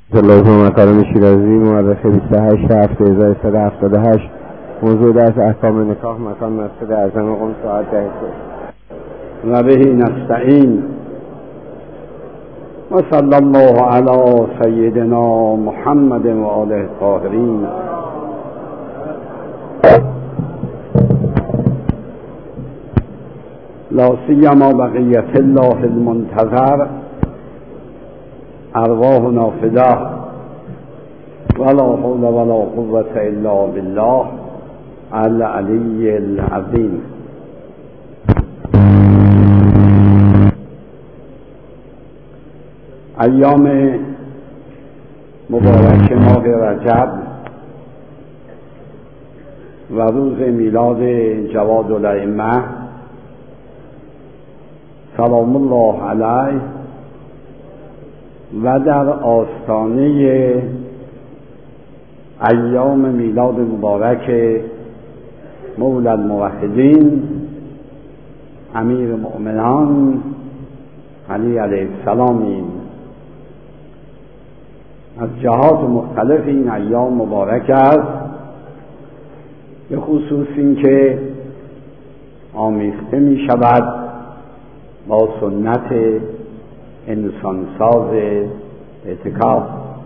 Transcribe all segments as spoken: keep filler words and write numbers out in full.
جلال مکارم شیرازی مورخ بیست و هشت هفت هزار و سیصد و هفتاد و هشت. موضوع درس احکام نکاح مکان مسجد اعظم قم ساعت ده و به نستعین و صلی الله علی سیدنا محمد و آله الطاهرین. لا سیما بقیت الله المنتظر ارواحنا فداه ولا حول ولا قوة الا بالله العلی العظیم. ایام مبارک ماه رجب و روز میلاد جواد الائمه سلام الله علیه و در آستانه ایام میلاد مبارک مولا الموحدین امیر المؤمنان علی علیه السلامیم. از جهات مختلف این ایام مبارک است، به خصوص این که آمیخته می شود با سنت انسانساز اعتکاف.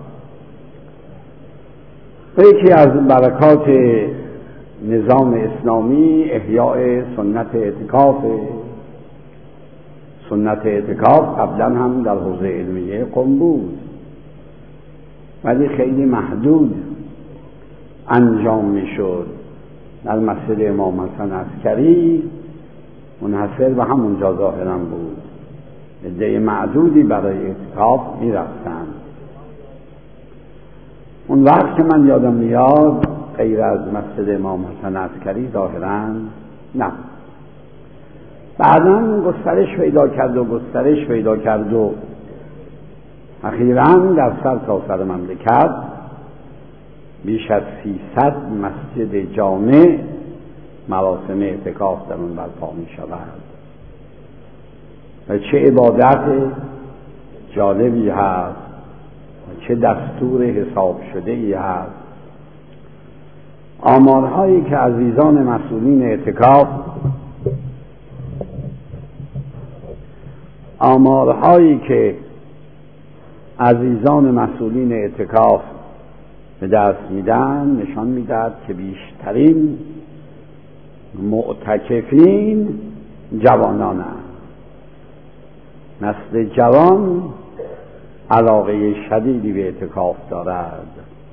یکی از برکات نظام اسلامی احیاء سنت اعتکاف. سنت اعتکاف قبلا هم در حوزه علمیه قم بود، ولی خیلی محدود انجام می شد. در مسجد امام حسن عسکری منحصر به همونجا ظاهرا بود. عده معدودی برای اعتکاف می رفتند. اون وقت که من یادم میاد غیر از مسجد امام حسن عسکری ظاهرا نه. بعداً گسترش پیدا کرد و گسترش پیدا کرد و اخیراً در سر تا سر مملکت بیش از سیصد مسجد جامع مراسم اعتکاف در اون برپا می شود و چه عبادت جالبی هست و چه دستور حساب شده ای هست. آمارهایی که عزیزان مسئولین اعتکاف آمارهایی که عزیزان مسئولین اعتکاف به دست میدن نشان میدهد که بیشترین معتکفین جوانانند. نسل جوان علاقه شدیدی به اعتکاف دارد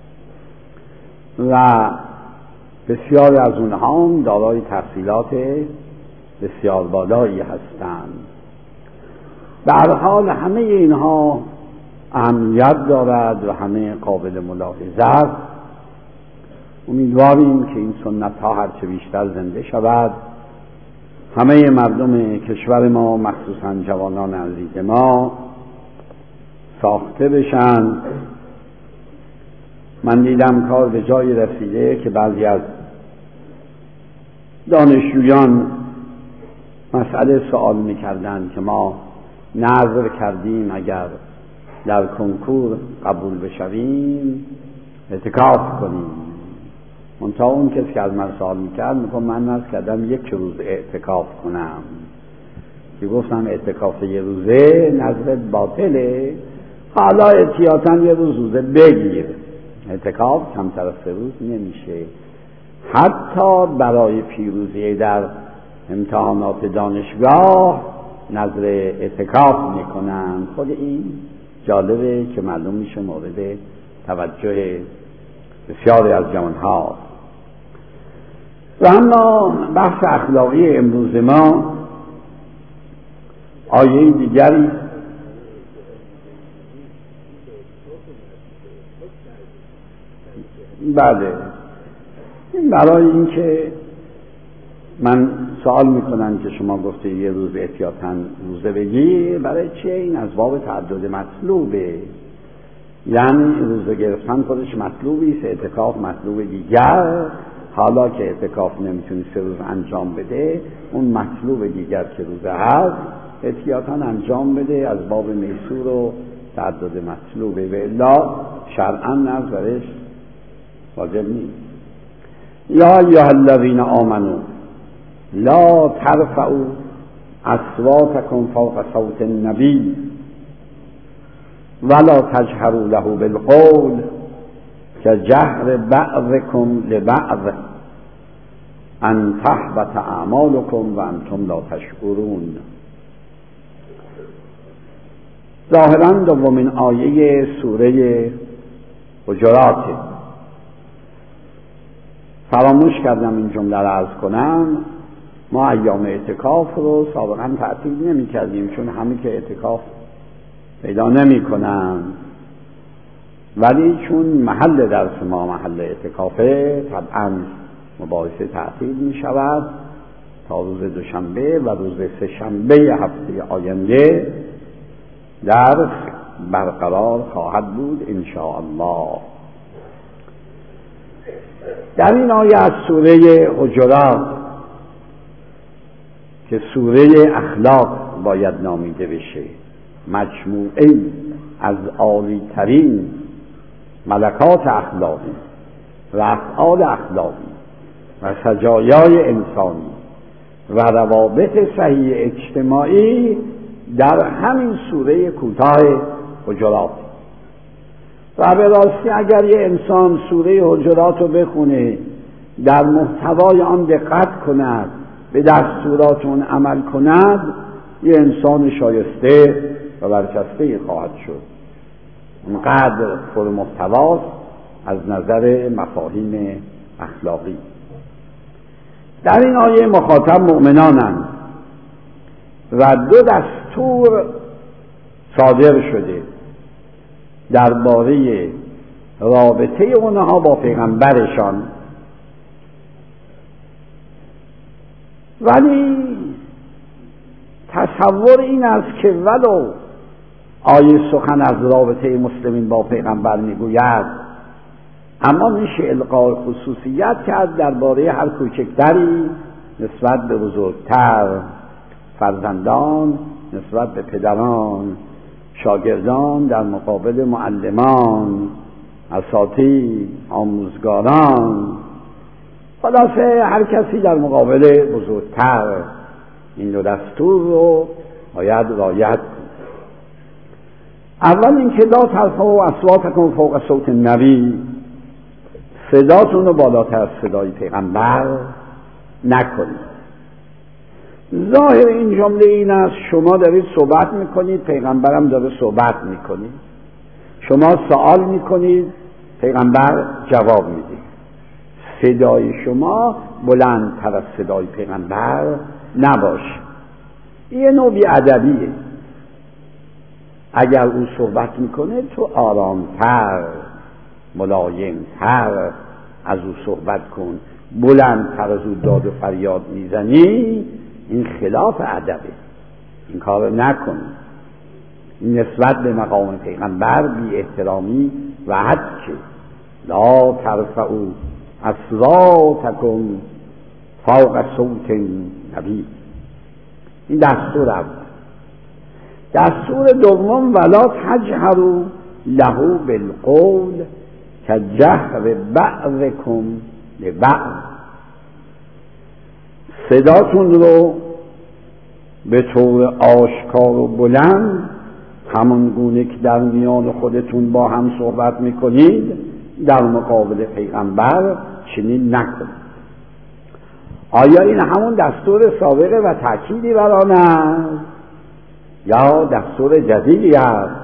و بسیاری از اونها هم دارای تحصیلات بسیار بالایی هستند. به هر حال همه اینها اهمیت دارد و همه قابل ملاحظه است. امیدواریم که این سنت ها هرچه بیشتر زنده شود، همه مردم کشور ما مخصوصا جوانان عزیز ما ساخته بشن. من دیدم کار به جای رسیده که بعضی از دانشجویان مسئله سوال می‌کردند که ما نظر کردیم اگر در کنکور قبول بشویم اعتکاف کنیم. منتها اون کسی که از من سوال میکرد میگم من نظر کردم یک روز اعتکاف کنم. که گفتم اعتکاف یه روزه نظرت باطله، حالا احتیاطاً یه روز روزه بگیر. اعتکاف کمتر از سه روز نمیشه. حتی برای پیروزی در امتحانات دانشگاه نظر اعتکاف میکنن. خود این جالبه که معلوم میشه مورد توجه بسیاری از جوانها. و اما بحث اخلاقی امروز ما آیه دیگری بله این برای این که من سوال میکنن که شما گفته یه روز احتیاطاً روزه بگیر، برای چه؟ این از باب تعدد مطلوبه. یعنی روزه گرفتن خودش مطلوبی است، اعتکاف مطلوب دیگر. حالا که اعتکاف نمیتونی سه روز انجام بده، اون مطلوب دیگر که روزه هست احتیاطاً انجام بده، از باب میسور و تعدد مطلوبه. و الا شرعاً نظرش واجب نیست. یا ایها الذین آمنوا لا ترفعوا اصواتکم فوق صوت النبی ولا تجهروا له بالقول كجهر بعضكم لبعض ان تحبط اعمالكم وانتم لا تشعرون. ظاهراً دومین آیه سوره حجرات. فراموش کردم این جمله را عرض کنم. ما ایام اعتکاف رو سابقاً تعطیل نمی کردیم چون همه که اعتکاف پیدا نمی کنن، ولی چون محل درس ما محل اعتکافه طبعاً مباحثه تعطیل می شود تا روز دوشنبه و روز سه شنبه هفته آینده درس برقرار خواهد بود ان شاء الله. در این آیه از سوره حجرات که سوره اخلاق باید نامیده بشه، مجموعه از عالی ترین ملکات اخلاقی و افعال اخلاقی و سجایای انسانی و روابط صحیح اجتماعی در همین سوره کوتاه حجرات. و به راستی اگر یه انسان سوره حجرات رو بخونه، در محتوای آن دقت کند، به دستورات اون عمل کند، یه انسان شایسته و برجسته خواهد شد. اونقدر پر محتواست از نظر مفاهیم اخلاقی. در این آیه مخاطب مؤمنانند و دو دستور صادر شده درباره رابطه اونها با پیغمبرشان، ولی تصور این است که ولو آیه سخن از رابطه مسلمین با پیغمبر میگوید، اما میشه القای خصوصیت کرد درباره هر کوچکتری نسبت به بزرگتر، فرزندان نسبت به پدران، شاگردان در مقابل معلمان، اساتید، آموزگاران، خلاصه هر کسی در مقابل بزرگتر. این دو دستور رو باید رعایت کنید. اول اینکه لا ترفعوا اصواتکم فوق صوت النبی، صداتون رو بالاتر از صدای پیغمبر نکنید. ظاهر این جمله این است شما دارید صحبت میکنید، پیغمبرم داره صحبت میکنید، شما سوال میکنید، پیغمبر جواب میده، صدای شما بلندتر از صدای پیغمبر نباشه. یه نوع بی‌ادبیه. اگر او صحبت میکنه تو آرامتر، ملایمتر از او صحبت کن. بلندتر از او داد و فریاد میزنی، این خلاف ادبه، این کار نکن. این نسبت به مقام پیغمبر بی احترامی و حدکه. لا ترفعوا اصواتکم فوق صوت النبی. این دستور اول. دستور دوم ولا تجهروا له بالقول كجهر بعضكم لبعض. صداتون رو به طور آشکار و بلند، همون گونه که در میان خودتون با هم صحبت میکنید، در مقابل پیغمبر چنین نکنید. آیا این همون دستور سابقه و تأکیدی بر آن است یا دستور جدیدی است؟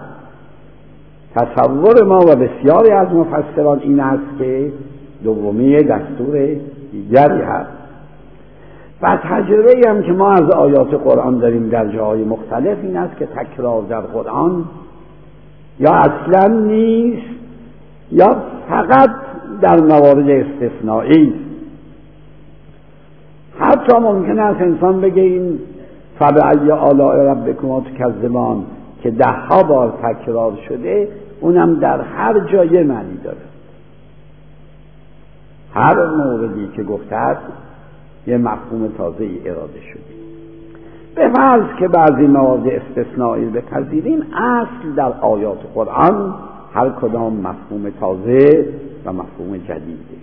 تصور ما و بسیاری از مفسران این است که دومی دستور دیگری هست. و تجربه هم که ما از آیات قرآن داریم در جاهای مختلف این است که تکرار در قرآن یا اصلا نیست یا فقط در موارد استثنایی. حتی ممکن است انسان بگه این فبأی آلاء ربکما تکذبان که ده ها بار تکرار شده، اونم در هر جای معنی داره. هر موردی که گفته است یه مفهوم تازه‌ای اراده شده. به فرض که بعضی موارد استثنایی بپذیریم، اصل در آیات قرآن هر کدام مفهوم تازه و مفهوم جدیده.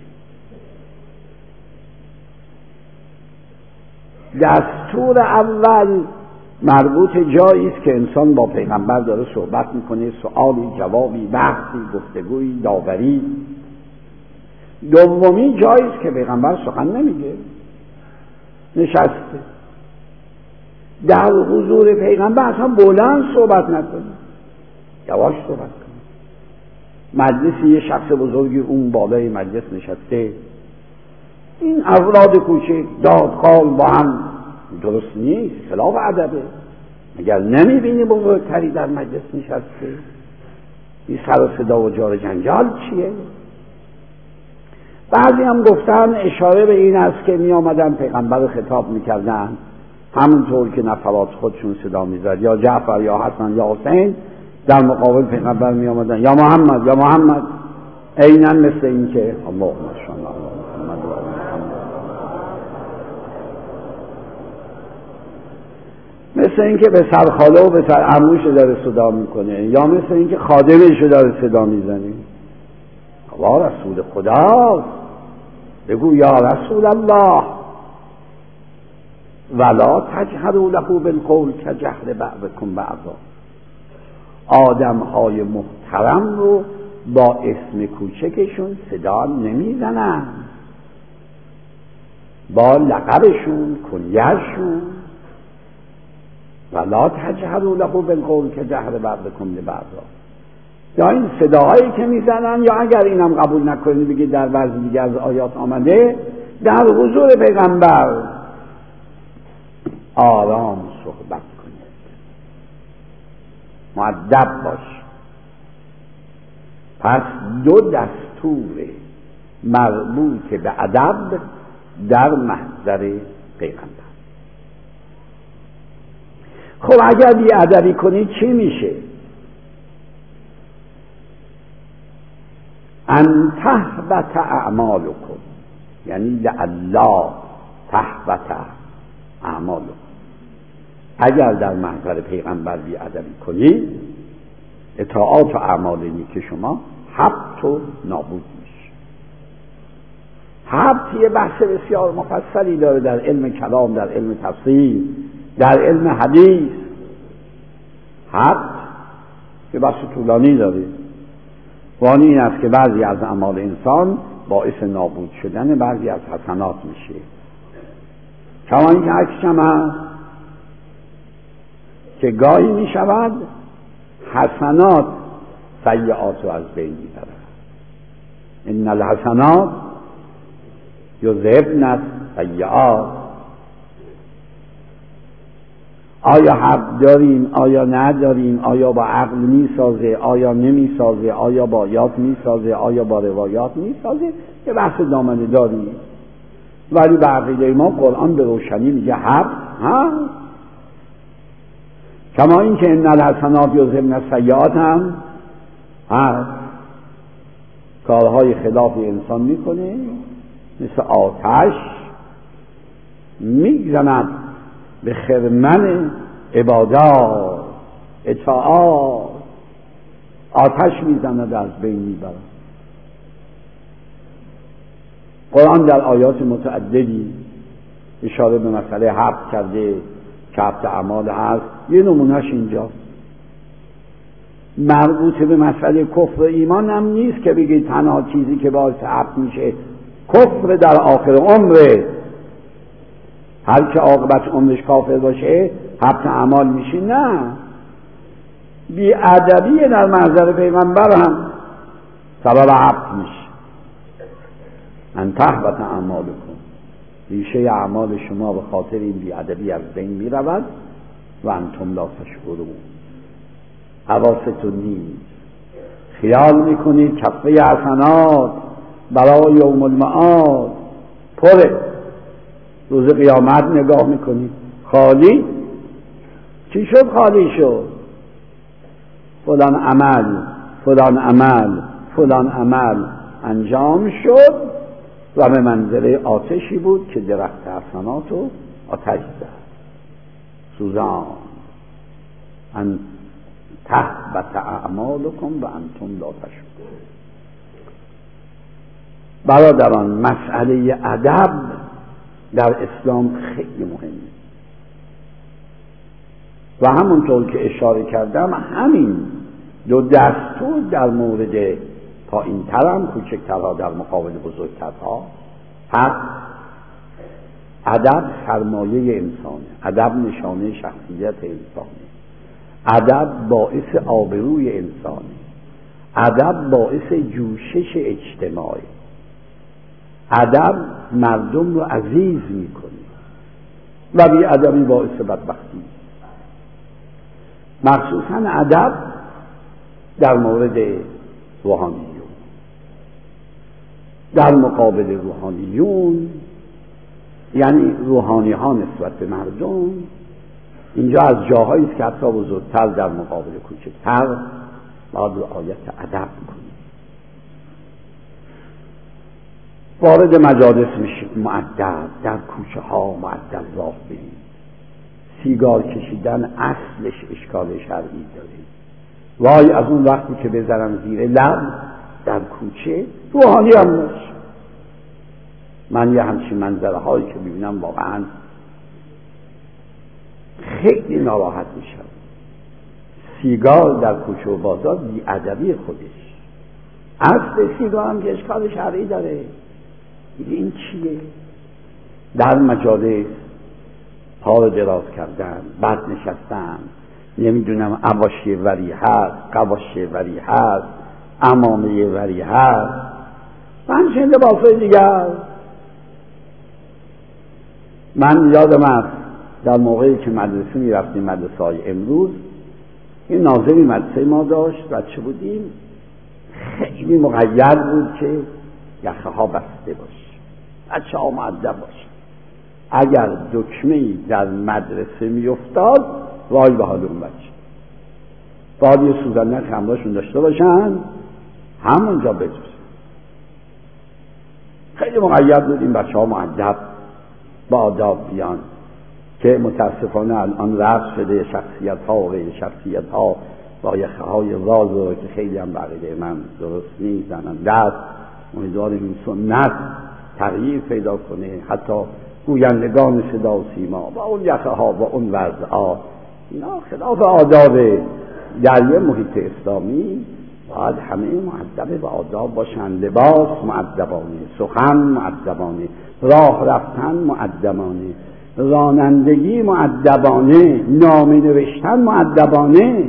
دستور اول مربوط جایی است که انسان با پیغمبر داره صحبت میکنه، سوالی، جوابی، بحثی، گفتگویی، داوری. دومی جایی است که پیغمبر سخن نمیگه، نشسته. در حضور پیغمبر اصلا بلند صحبت نکنه، یواش صحبت کنه. مجلسی یه شخص بزرگی اون بالای مجلس نشسته، این افراد کوچک دادخال با هم، درست نیست، خلاف ادبه. اگر نمیبینی بزرگتری در مجلس نشسته، این سر و صدا و جار جنجال چیه؟ بعضی هم گفتن اشاره به این است که می آمدن پیغمبر رو خطاب میکردن، همونطور که نفرات خودشون صدا میزد، یا جعفر یا حسن یا حسین در مقابل پیغمبر می آمدن، یا محمد یا محمد، عیناً مثل این که اللهم صل علی محمد و آل محمد، مثل این که به سرخاله و به سر عموش داره صدا میکنه، یا مثل این که خادمش داره صدا میزنه. وا رسول خداست، بگو یا رسول الله ولا تجهروا له بالقول کجهر بعضکم بعضا. آدم های محترم رو با اسم کوچکشون صدا نمیزنن، با لقبشون، کنیهشون. ولا تجهروا له بالقول کجهر بعضکم لبعضا. یا این صداهایی که میزنن، یا اگر اینم قبول نکنید بگید در بعضی دیگه از آیات آمده در حضور پیغمبر آرام صحبت کنید، مؤدب باش. پس دو دستور مربوط به ادب در محضر پیغمبر. خب اگر بی ادبی کنید چی میشه؟ ان تحبط اعمالکم، یعنی لعلا تحبط اعمالکم. اگر در محضر پیغمبر بی ادبی کنید، اطاعات و اعمال نیک شما حبط و نابود میشه. حبط یه بحث بسیار مفصلی داره در علم کلام، در علم تفسیر، در علم حدیث. حبط یه بحث طولانی داره. وانی این است که بعضی از اعمال انسان باعث نابود شدن بعضی از حسنات میشه. کما اینکه عکسش هم هست که گاهی میشود حسنات سیئات رو از بین میبرد. ان الحسنات یذهبن السیئات. آیا حق داریم، آیا نداریم، آیا با عقل میسازه، آیا نمیسازه، آیا با آیات میسازه، آیا با روایات میسازه، یه بحث دامنه داریم. ولی به عقیده ما قرآن به روشنی میگه حق ها. کما این که ان الحسنات یذهبن السیئات هم هست. کارهای خلاف انسان میکنه، مثل آتش میزند به خرمن عبادات، اطاعات، آتش میزند از بین میبرد. قرآن در آیات متعددی اشاره به مسئله حبط کرده که حبط اعمال هست. یه نمونهش اینجا مربوط به مسئله کفر و ایمان هم نیست که بگید تنها چیزی که باعث حبط میشه کفر در آخر عمره. هر که عاقبت عمرش کافر باشه حبط اعمال میشه؟ نه، بی ادبی در محضر پیغمبر هم سبب حبط میشه. ان تحبط اعمالکم، ریشه اعمال شما به خاطر این بی ادبی از بین میرود و انتم لا تشعرون. حواستون نیست، خیال میکنید کفه حسنات برای یوم المعاد پره، روز قیامت نگاه میکنید خالی. چی شد خالی شد؟ فلان عمل فلان عمل فلان عمل انجام شد و به منزله آتشی بود که درخت حسنات و آتش زد، سوزان. ان تحبط اعمالکم و انتم لا تشعرون. برادران، مسئله ادب در اسلام خیلی مهمه و همونطور که اشاره کردم همین دو دستور در مورد پایین‌ترم کوچکترها در مقابل بزرگترها هست. ادب سرمایه انسانه، ادب نشانه شخصیت انسانه، ادب باعث آبروی انسانه، ادب باعث جوشش اجتماعی، ادب مردم رو عزیز میکنه و بی ادبی باعث بدبختی. مخصوصا ادب در مورد روحانیون، در مقابل روحانیون یعنی روحانی ها نسبت به مردم، اینجا از جاهایی است که حتی بزرگتر در مقابل کوچکتر باید رعایت ادب کنیم. وارد مجالس میشیم مؤدب، در کوچه ها مؤدب راه بریم. سیگار کشیدن اصلش اشکال شرعی داره. وای از اون وقتی که بذارم زیر لب در کوچه روحانی هم باشه. من یه همچین منظره هایی که ببینم واقعا خیلی ناراحت میشم. سیگار در کوچه و بازار بی ادبی خودش، اصل سیگار هم که اشکال شرعی داره. این چیه؟ در مجالس پا رو دراز کردن، بد نشستن، نمیدونم عواشی وری هست، قواشی وری هست، امامه وری هست، من چه لباسای دیگر. من یادم است در موقعی که مدرسه میرفتیم، مدرسه های امروز، این ناظری مدرسه ما داشت، بچه بودیم، خیلی مقید بود که یخه ها بسته باشه، بچه ها مؤدب باشه. اگر دکمه‌ای در مدرسه میافتاد وای به حال اون بچه. باید یه سوزنک همراهشون داشته باشن، همونجا بجوزن. خیلی مقید بود این بچه ها مؤدب با آداب بیان، که متاسفانه الان رفت شده. شخصیت ها و غیر شخصیت ها با یخه های راز رو که خیلی هم بقیده من درست نیست زنن دست. امیدواریم این سنت تغییر پیدا کنه. حتی گویندگان صدا و سیما با اون یخه ها با اون وضع ها، اینا خلاف آداب در یه محیط اسلامی. باید همه مؤدب و آداب باشن. لباس مؤدبانه، سخن مؤدبانه، راه رفتن مؤدبانه، رانندگی مؤدبانه، نامه نوشتن مؤدبانه.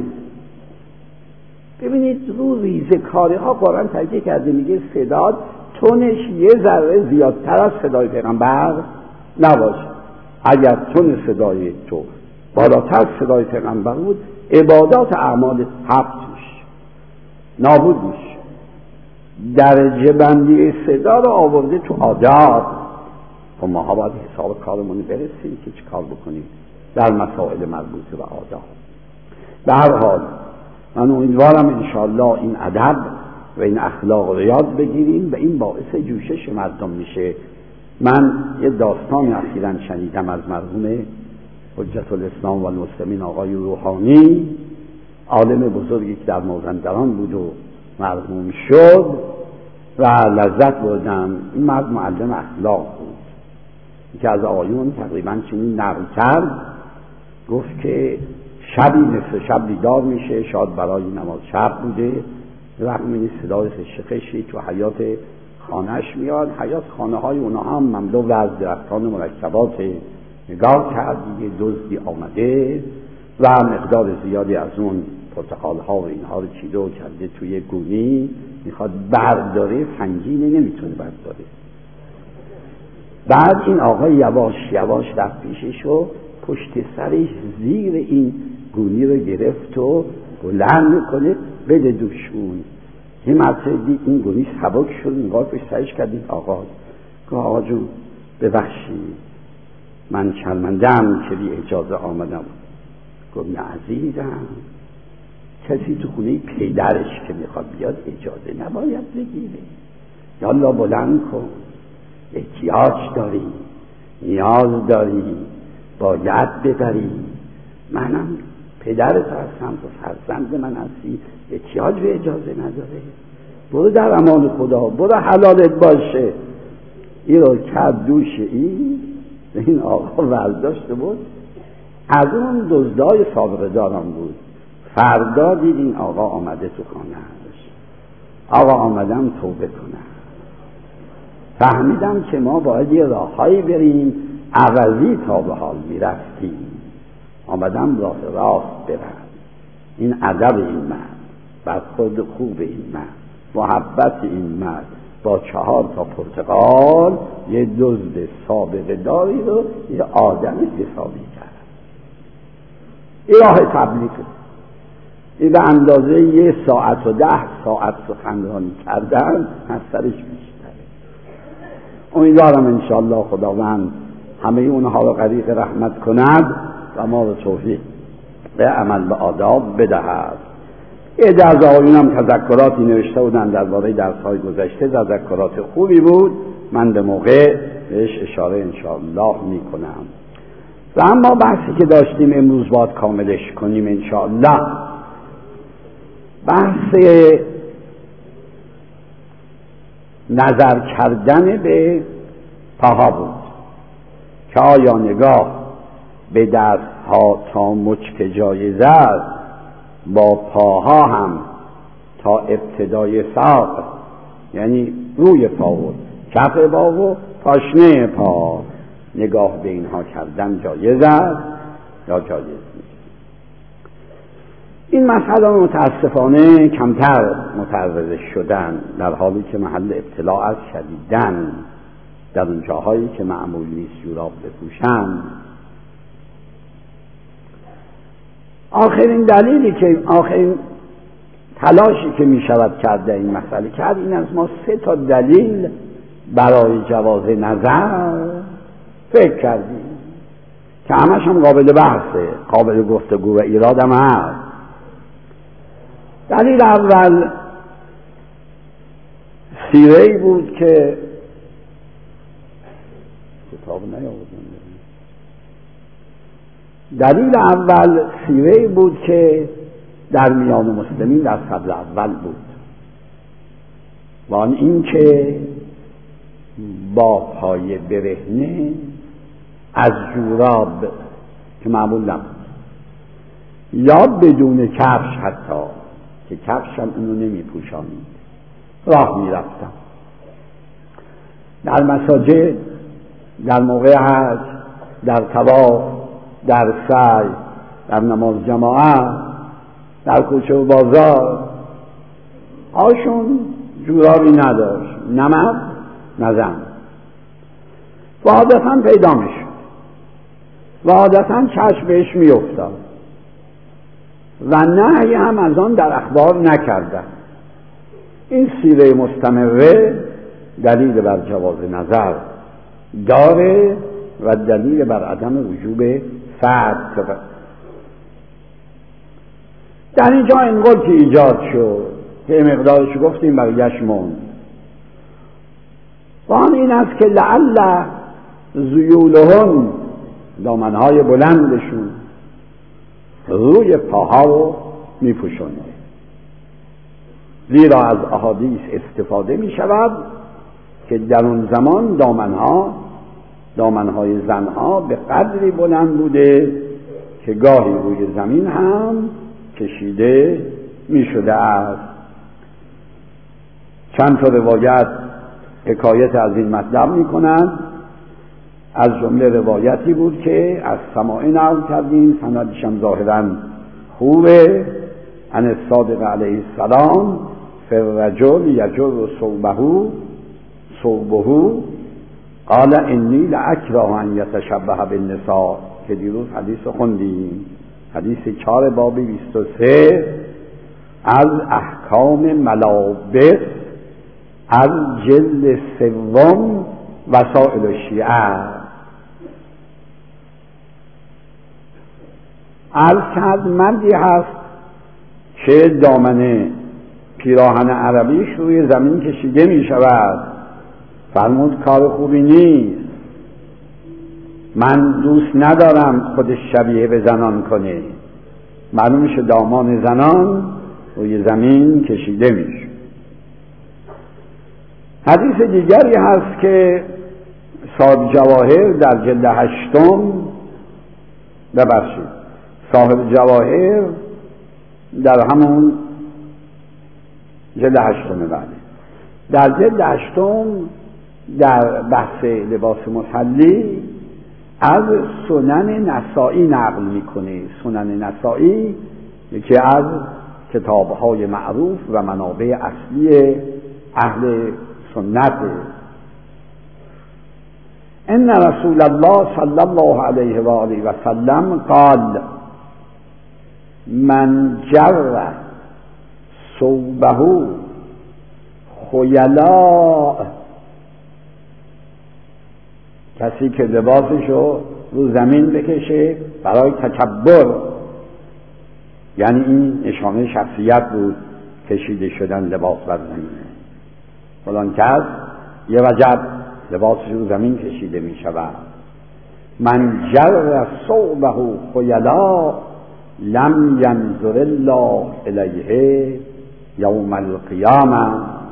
ببینید رو ریزه کاری ها قرآن تاکید کرده، میگه صدا تونش یه ذره زیادتر از صدای پیغمبر نباشه. اگر تون صدای تو بالاتر صدای پیغمبر بود، عبادات اعمال حفظ میشه، نابود میشه. درجه بندی صدا رو آورده تو آداب. و ما باید حساب کارمون برسیم که چه کار بکنیم در مسائل مربوطه به آداب. به هر حال من امیدوارم انشاءالله این ادب و این اخلاق رو یاد بگیریم و این باعث جوشش مردم میشه. من یه داستانی اخیراً شنیدم از مرحوم حجت الاسلام و المسلمین آقای روحانی، عالم بزرگی که در مازندران بود و مرحوم شد و لذت بردم. این مرد معلم اخلاق بود که از آقایون تقریبا چنین نقل کرد. گفت که شبی نصف شب بیدار میشه، شاید برای نماز شب بوده، رقم این صدای خشخشی تو حیات خانهش میاد. حیات خانه های اونها هم مملو از درختان مرکبات. نگاه کرد دیگه دزدی آمده و مقدار زیادی از اون پرتقال ها و اینها رو چیده و کرده توی گونی، میخواد برداره، سنگینه نمیتونه برداره. بعد این آقا یواش یواش رفت پیشش و پشت سرش زیر این گونی رو گرفت و بلند میکنه بده دوشون. یه مرتبه دید این گونی سبک شد، نگاه پشت سرش کردید آقا. گفت آقا جون ببخشید، من شرمنده‌ام که بی اجازه آمدم. گفت نه عزیزم، کسی تو خونه پدرش که میخواد بیاد اجازه نباید بگیره. یالا بلند کن، احتیاج داری، نیاز داری، باید ببری. منم پدرت هستم، تو فرزند من هستی، احتیاج به اجازه نداره، برو در امان خدا، برو حلالت باشه. این رو کرد دوش این این آقا برداشته بود، از اون دزدای سابقه دارم بود. فردا دید این آقا آمده تو خانه‌اش. آقا آمدم توبه کنم، فهمیدم که ما باید یه راههایی بریم عوضی تا به حال میرفتیم. آمدم راه راست برم. این ادب این مرد، برخورد خوب این مرد، محبت این مرد با چهار تا پرتقال یه دزد سابقه داری رو یه آدم حسابی کرد. این راه تبلیغ، این به اندازه یه ساعت و ده ساعت سخنرانی کردن از سرش بیشتره. امیدوارم انشاءالله خداوند همه اونها رو غریق رحمت کند و ما رو توفیق به عمل به آداب بدهد. یه در آقایون هم تذکراتی نوشته بودن درباره درس‌های گذشته، تذکرات خوبی بود، من به موقع بهش اشاره انشاءالله میکنم. و اما بحثی که داشتیم امروز باید کاملش کنیم انشاءالله، بحث نظر کردن به پاها بود که آیا نگاه به دستها تا مچ جایزه است، با پاها هم تا ابتدای ساق، یعنی روی پا و کف پا و پاشنه پا نگاه به اینها کردن جایز است یا جایز نیست. این مسئله متاسفانه کمتر متعرض شدن، در حالی که محل ابتلاع از شدیدن در اون جاهایی که معمول نیست جوراب بپوشن. آخرین دلیلی که آخرین تلاشی که می شود کرده این مسئله کرد این از ما سه تا دلیل برای جواز نظر فکر کردیم که همش هم قابل بحثه، قابل گفتگو و ایراد هم هست. دلیل اول سیره‌ای بود که کتاب نیاوردم. دلیل اول سیره‌ای بود که در میان مسلمین در صدر اول بود، و آن این که با پای برهنه از جوراب که معمول نبود یا بدون کفش، حتی که کفش هم اونو نمی پوشانید، راه می رفتم در مساجد، در موقع حج، در طواف، در سعی، در نماز جماعت، در کوچه و بازار. آشون جورابی نداشت، نمد نزن، و عادتا پیدا می شد و عادتا چشم بهش می افتاد و نهی هم از آن در اخبار نکردن. این سیره مستمره دلیل بر جواز نظر داره و دلیل بر عدم وجوب فتح. در اینجا اینقدر که ایجاد شد که مقدارش گفتیم برگشت موند، و آن این است که لعل ذیولهن، دامنهای بلندشون، روی پاها رو می پوشونه. زیرا از احادیث استفاده می شود که در اون زمان دامنها دامنهای زنها به قدری بلند بوده که گاهی روی زمین هم کشیده می شده است. چند تا روایت حکایت از این مطلب می کنند. از جمله روایتی بود که از سماع نقل کردیم، سندش هم ظاهراً خوبه، عن الصادق علیه السلام، فالرجل یجر ثوبه ثوبه قال انی لاکره ان یتشبه بالنساء، که دیروز حدیث خوندیم، حدیث چهار باب بیست و سه از احکام ملابس از جلد سوم وسائل شیعه. عرض کرد مردی هست که دامن پیراهن عربیش روی زمین کشیده می شود. فرمود کار خوبی نیست، من دوست ندارم خودش شبیه به زنان کنه، معلوم میشه دامان زنان روی زمین کشیده میشه. حدیث دیگری هست که صاحب جواهر در جلد هشتم ببخشید صاحب جواهر در همون جلد هشتم بله در جلد هشتم در بحث لباس مصلی از سنن نسائی نقل میکنه. سنن نسائی یکی از کتابهای معروف و منابع اصلی اهل سنت. ان رسول الله صلی الله علیه و آله و سلم قال من جر ثوبه خیلاء، کسی که لباسشو رو زمین بکشه برای تکبر، یعنی این نشانه شخصیت بود کشیده شدن لباس بر زمین. فلان کس یه وجب لباسش رو زمین کشیده می شود. من جر ثوبه خیلاء لم ینظر الله الیه یوم القیامه،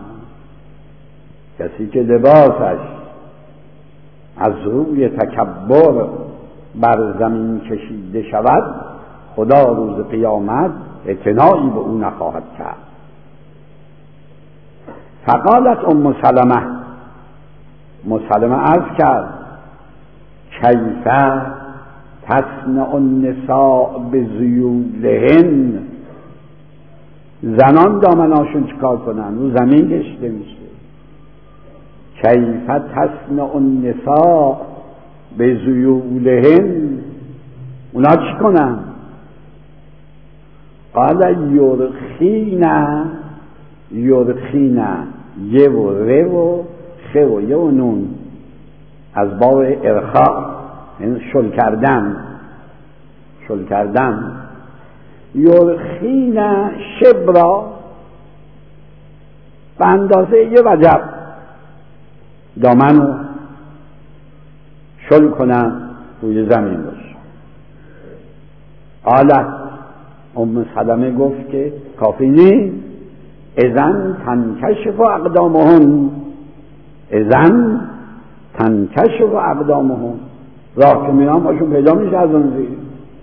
کسی که لباسش از روی تکبر بر زمین کشیده شود خدا روز قیامت اعتنایی به او نخواهد کرد. فقالت ام سلمه، ام سلمه عرض کرد کیف تصنع النساء بذیولهن، زنان دامناشون چیکار کنن؟ رو زمین کشیده میشه. کیف تصنع النساء بذیولهن، اونا چی کنن؟ قال یرخین یرخین، یه و ره و خه و یه و نون از باب ارخاء، یعنی شل کردن شل کردن. یرخین شبرا، به اندازه یه وجب دامنو شل کنن روی زمین باشه. حالا ام سلمه گفت که کافی نیست، اذن تنکشف اقدامهن، اذن تنکشف اقدامهن، راه که میرم باشون پیدا میشه از اون زیر.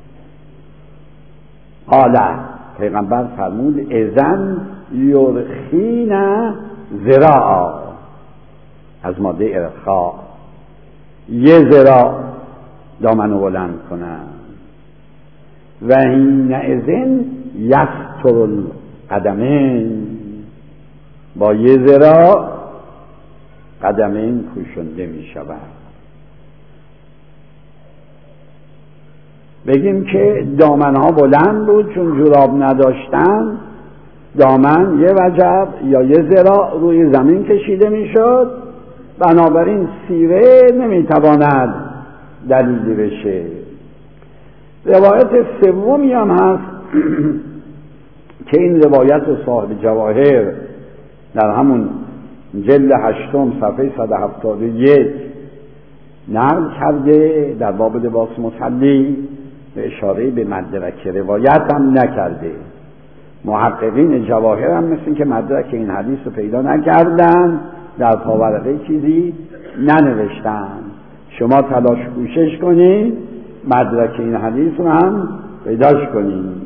حالا پیغمبر فرمود اذن یرخین ذراعا، از ماده ارخاء یه ذراع دامنو بلند کنن. و حین اذن یستر القدمین، با یه ذراع قدمین پوشنده می شود. بگیم که دامنها بلند بود چون جوراب نداشتن، دامن یه وجب یا یه ذراع روی زمین کشیده می شد، بنابراین سیره نمی تواند دلیلی بشه. روایت سومی هم هست که این روایت صاحب جواهر در همون جلد هشتم صفحه صد و هفتاد و یک نقل کرده در باب لباس مصلی، به اشاره به مدرک روایت هم نکرده. محققین جواهر هم مثل که مدرک این حدیث رو پیدا نکردن، در پاورقه چیزی ننوشتن. شما تلاش کوشش کنید مدرک این حدیث رو هم پیداش کنید.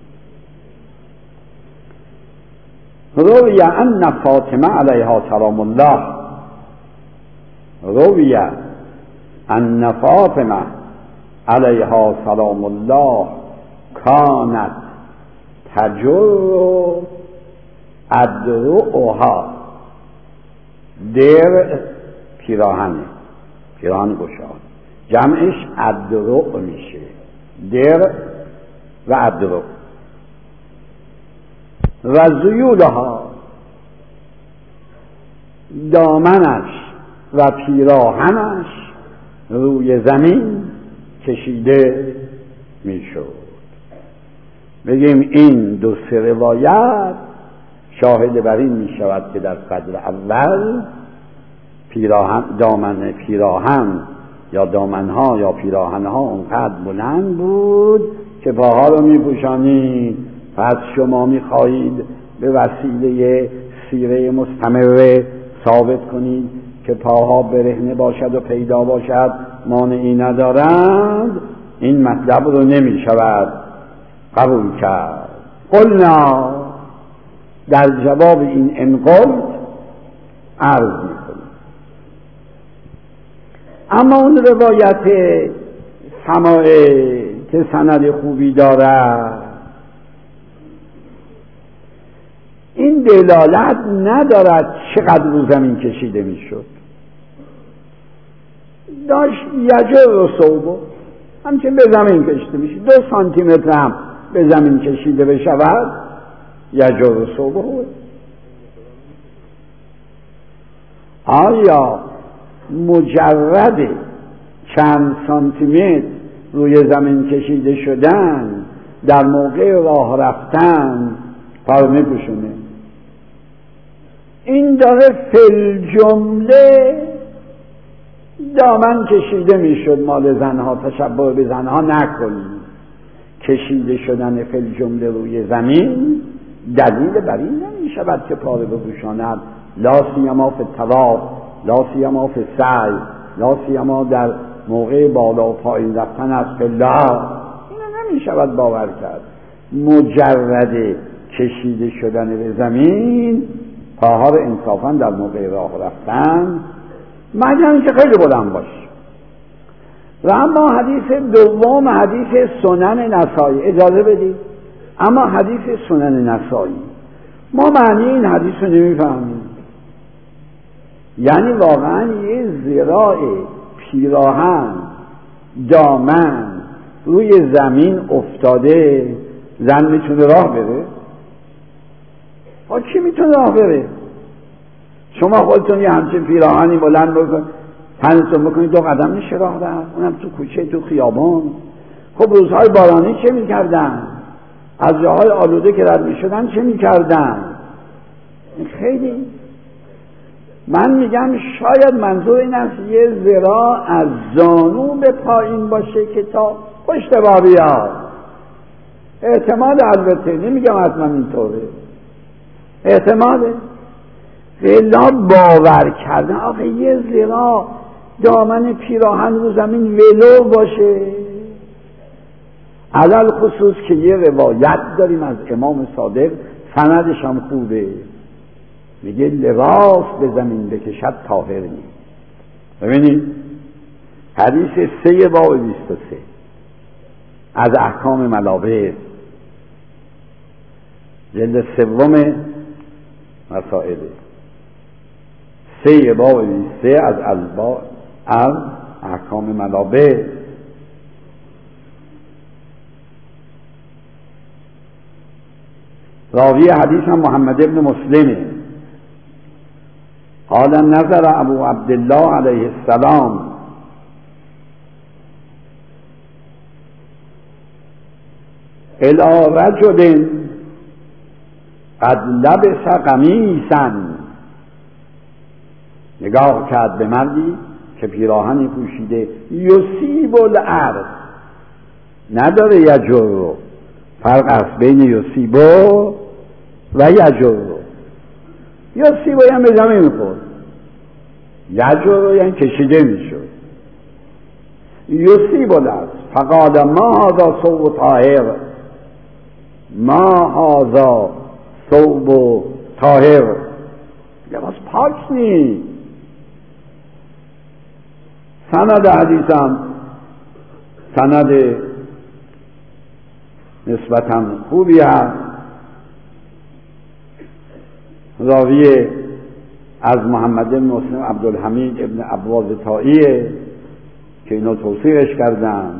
روی ان فاطمه علیها سلام الله، روی ان فاطمه علیها سلام الله کانت تجر ادرعها، در پیراهنه، پیراهن گشاد، جمعش ادرع میشه، در و ادرع. و زیولها، دامنش و پیراهنش روی زمین کشیده میشد. بگیم این دو سه روایت شاهد بر این می شود که در صدر اول پیراهن، دامن پیراهن یا دامنها یا پیراهنها اونقدر بلند بود که پاها رو میپوشانید، پس شما میخواهید به وسیله سیره مستمره ثابت کنید که پاها برهنه باشد و پیدا باشد، مانعی ندارند. این مطلب رو نمیشود قبول کرد. قلنا، در جواب این انقلت عرض میکنیم. اما اون روایت سماعه که سند خوبی دارد، این دلالت ندارد چقدر رو زمین کشیده میشد. داشت یجر و صوبه همچنین به زمین کشیده میشه، دو سانتی متر هم به زمین کشیده بشود یجر و صوبه. آیا مجرد چند سانتی متر روی زمین کشیده شدن در موقع راه رفتن پا میپوشونه؟ این داره فل جمله دامن کشیده میشد مال زنها، تشبه به زنها نکنید. کشیده شدن فل جمله روی زمین دلیل بر این نمیشود که پا رو بپوشاند، لا سیما فی الطواف، لا سیما فی السعی، لا سیما در موقع بالا و پایین رفتن از فلا. اینو نمیشود باور کرد. مجرد کشیده شدن به زمین پاها رو انصافا در موقع راه رفتن، مگر که خیلی بلند باشه. و اما حدیث دوم، حدیث سنن نسائی، اجازه بدید، اما حدیث سنن نسائی ما معنی این حدیث رو نمیفهمیم. یعنی واقعا یه ذراع پیراهن دامن روی زمین افتاده، زن میتونه راه بره؟ ها کی میتونه راه بره؟ شما خودتون یه همچین پیراهنی بلند بکن، تنتون بکنید، دو قدم میشه راه رفت، اونم تو کوچه تو خیابان. خب روزهای بارانی چه میکردن؟ از جاهای آلوده که رد میشدن چه میکردن؟ خیلی من میگم شاید منظور این است یه ذراع از زانو به پایین باشه که تا پشت پا بیاد. احتمال، البته نمیگم حتما اینطوره، احتماله. الا باور کردن آخه یه ذراع دامن پیراهن رو زمین ولو باشه. علل خصوص که یه روایت داریم از امام صادق، سندش هم خوبه، میگه لباس به زمین بکشد طاهر نیست. ببینید حدیث سه باب بیست و سه از احکام ملابس، جلد سوم مسائل، سه باب بیست و سه از البا از احکام ملابس. راوی حدیث هم محمد ابن مسلمه. قال نظر ابو عبدالله علیه السلام الی رجل قد لبس قمیصا، نگاه کرد به مردی که پیراهنی پوشیده، یصیب الارض، نداره یجر، فرق است بین یصیب و یجر. یصیب یعنی به زمین میخورد، یجر یعنی کشیده میشد. یصیب الارض فقال ما هذا ثوب طاهر، ما هذا ثوب طاهر، لباس پاک نیست. سند حدیثم سند نسبتاً خوبی هست. راوی از محمد بن مسلم عبدالحمید ابن عبواز طائیه که اینو توصیحش کردن.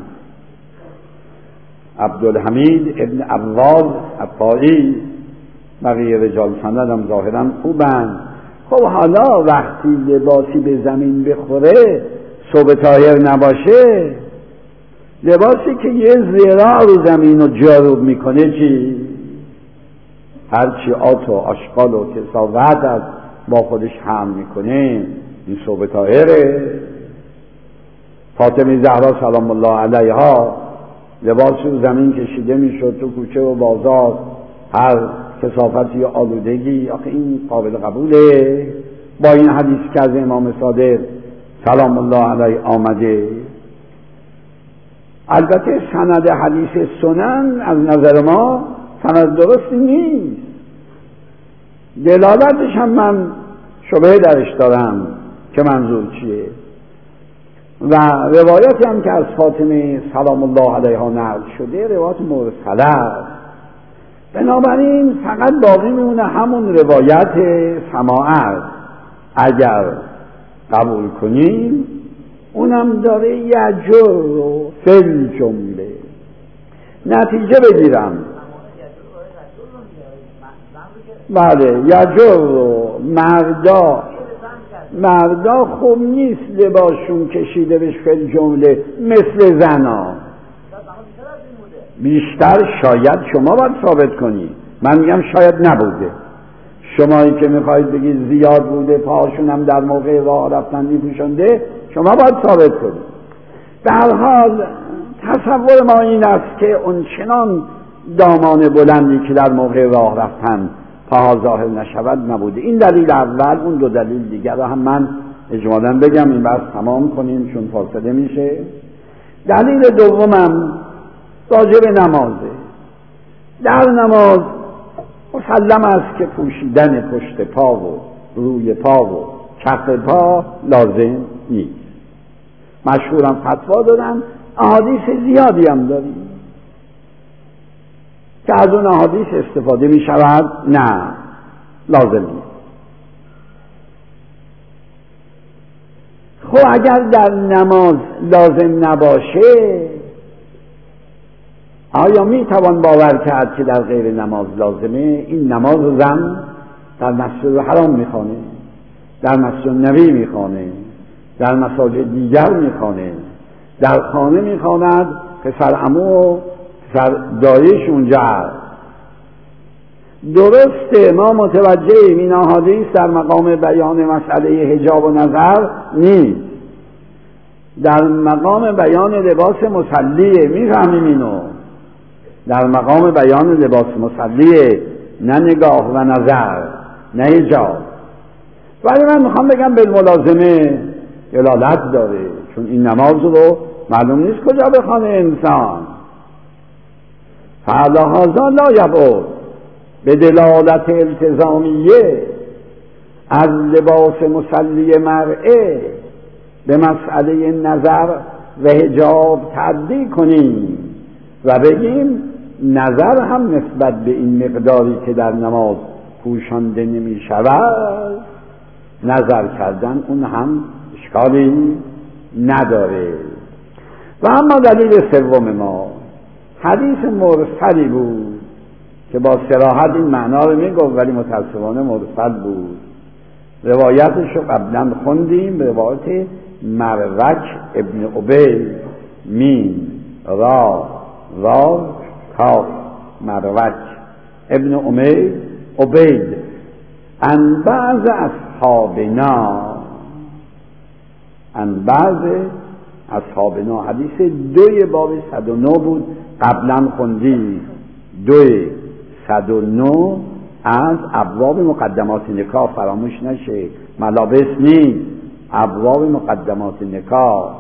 عبدالحمید ابن عبواز طائی، بقیه رجال سند هم ظاهرا خوبن. خب حالا وقتی لباسی به زمین بخوره ثوب طاهر نباشه، لباسی که یه ذراع رو زمین رو جارو میکنه چی؟ هرچی آت و اشغال و کثافت از با خودش حمل میکنه، این ثوب طاهره. فاطمه زهرا سلام الله علیها لباس رو زمین کشیده میشد تو کوچه و بازار، هر کثافتی یا آلودگی، آخه این قابل قبوله با این حدیث که از امام صادق سلام الله علیه آمده؟ البته سند حدیث سنن از نظر ما سند درستی نیست، دلالتش هم من شبهه درش دارم که منظور چیه، و روایتی هم که از فاطمه سلام الله علیها نقل شده روایت مرسله است. بنابراین فقط باقی میمونه همون روایت سماعت، اگر قبول کنیم اونم داره یجر و فل جمله. نتیجه بگیرم، بله یجر و مردا مردا خوب نیست لباسشون کشیده بهش فل جمله مثل زنا، بیشتر شاید شما باید ثابت کنی، من میگم شاید نبوده، شمایی که میخواید بگید زیاد بوده پاهاشون هم در موقع راه رفتن میپوشنده شما باید ثابت کنید. در حال تصور ما این است که اون چنان دامان بلندی که در موقع راه رفتن پاها ظاهر نشود نبوده. این دلیل اول. اون دو دلیل دیگر رو هم من اجمالاً بگم این بحث تمام کنیم چون فاصله میشه. دلیل دومم راجع به نمازه. در نماز مسلم است که پوشیدن پشت پا و روی پا و کف پا لازم نیست. مشهورم فتوا دادن، احادیث زیادی هم داریم که از اون احادیث استفاده می شود، نه لازم نیست. خب اگر در نماز لازم نباشه آیا می توان باور کرد که در غیر نماز لازمه؟ این نماز زن در مسجد حرام میخوانه، در مسجد نبی میخوانه، در مساجد دیگر میخوانه، در خانه میخواند، پسر عمو و پسر دایش اونجا هست. درسته ما متوجهیم این احادیث در مقام بیان مسئله حجاب و نظر نیست، در مقام بیان لباس مصلیه، میفهمیم اینو، در مقام بیان لباس مصلیه، نه نگاه و نظر، نه حجاب. ولی من میخوام بگم بالملازمه دلالت داره، چون این نماز رو معلوم نیست کجا بخوانه انسان. فعلهذا لا یبعد به دلالت التزامیه از لباس مصلی مرئه به مسئله نظر و حجاب تعدی کنیم و بگیم نظر هم نسبت به این مقداری که در نماز پوشانده نمی شود نظر کردن اون هم اشکالی نداره. و اما دلیل سوم ما حدیث مرسلی بود که با صراحت این معنا رو میگفت ولی متاسفانه مرسل بود. روایتش رو قبلا خوندیم، روایت مروک ابن عبید، میم را را کاف مروک ابن عمید عبید ان بعض اصحابنا ان بعض اصحابنا. حدیث دوی باب صد و نه بود، قبلا خوندی دوی صد و نه از ابواب مقدمات نکاح، فراموش نشه، ملابس نیست، ابواب مقدمات نکاح.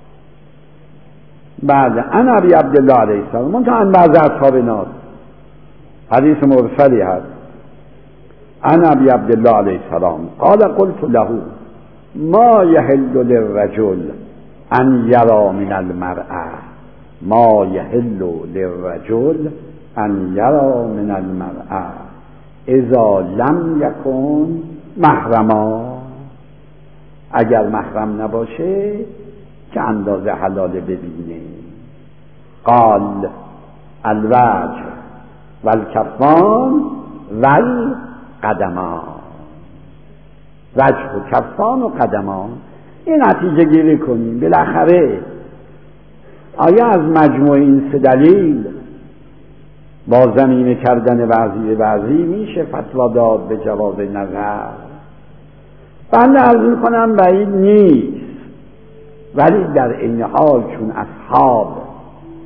بعد ان ابی عبدالله علیه السلام منتها ان بعض اصحابنا، حدیث مرسلی هست. ان ابی عبدالله علیه السلام قال قلت له ما یحل للرجل ان یرا من المرأة ما یحل للرجل ان یرا من المرأة اذا لم یکن محرما. اگر محرم نباشه که اندازه حلال ببینه. قال الوجه والکفان والقدمان، وجه و کفان و قدمان. این نتیجه گیری کنیم بالاخره آیا از مجموع این سه دلیل با زمینه کردن بعضی به بعضی میشه فتوا داد به جواز نظر؟ بنده عرض میکنم بعید نیست، ولی در این حال چون اصحاب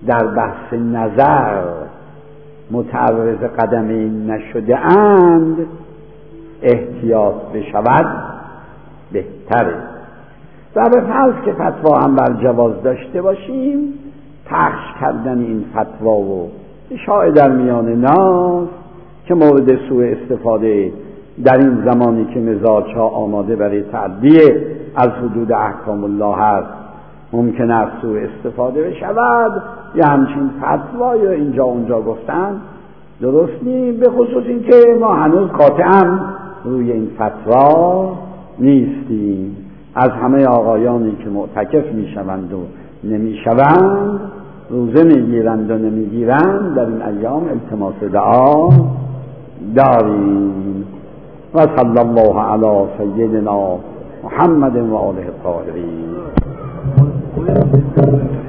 در بحث نظر متعرض قدم این نشده اند احتیاط بشود بهتره. و به فرض که فتوا هم بر جواز داشته باشیم، پخش کردن این فتوا و اشاعه در میان ناس که مورد سوء استفاده در این زمانی که مزاجها آماده برای تعدی از حدود احکام الله هست ممکن است سوء استفاده بشود، یا همچین فتوا یا اینجا اونجا گفتن درست نیست، به خصوص این که ما هنوز قاطعاً روی این فتوا نیستیم. از همه آقایانی که معتکف میشوند و نمیشوند، روزه میگیرند و نمیگیرند، در این ایام التماس دعا داریم. و صلی الله علی سیدنا محمد و آله الطاهرین.